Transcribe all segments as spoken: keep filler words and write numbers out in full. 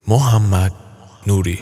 محمد نوری.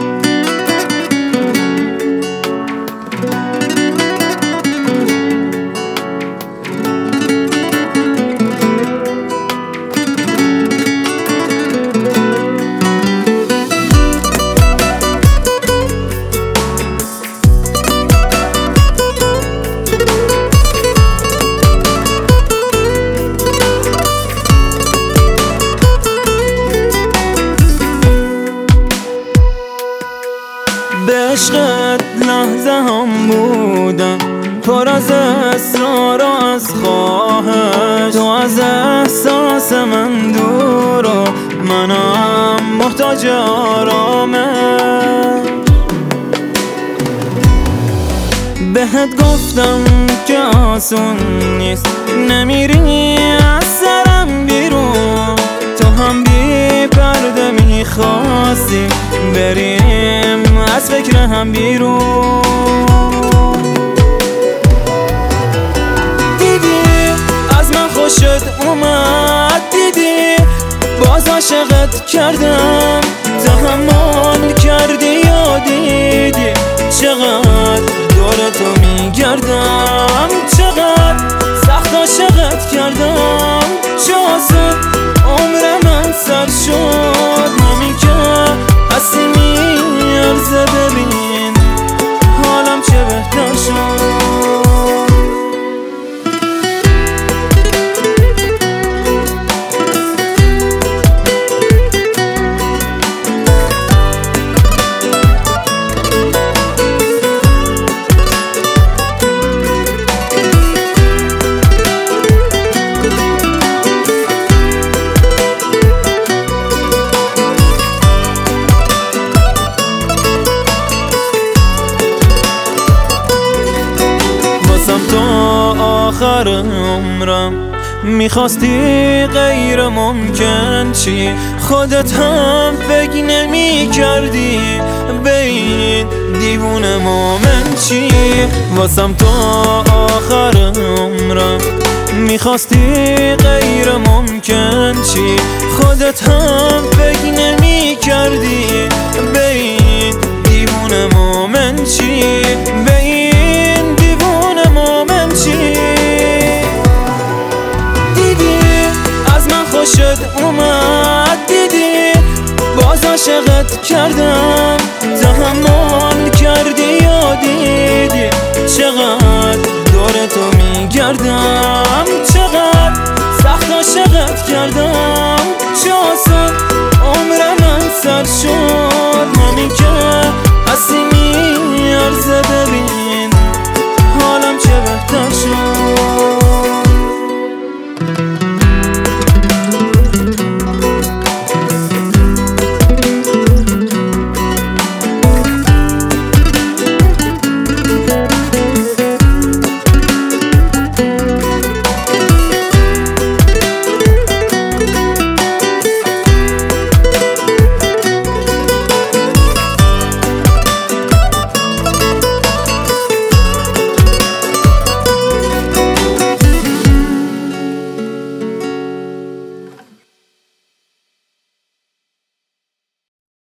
به عشقت لحظه هم بودم، پر از اصرار و از خواهش. تو از احساس من دور و منم محتاج آرامش. بهت گفتم که آسون نیست، نمیری از سرم بیرون. تو هم بی پرده میخواستی بریم از فکر هم بیرون. دیدی از من خوشت اومد، دیدی باز عاشقت کردم. تحمل کردی یا دیدی چقدر دور تو میگردم، چقدر سخت عاشقت کردم. چه آسون عمر من سر شد، همین که هستی میارزه. ببین حالم چه بهتر شد. تو آخر عمرم میخواستی غیر ممکن چی، خودت هم فکر نمی کردی به این دیوونه مومن چی. واسم تو آخر عمرم میخواستی غیر ممکن چی، خودت هم فکر نمی کردی به این دیوونه مومن چی. به این خوشت اومد، دیدی باز عاشقت کردم. تحمل کردی یا دیدی چقدر دور تو میگردم، چقدر سخت عاشقت کردم. چه آسون عمر من سر شد، همین که هستی میارزه. ببین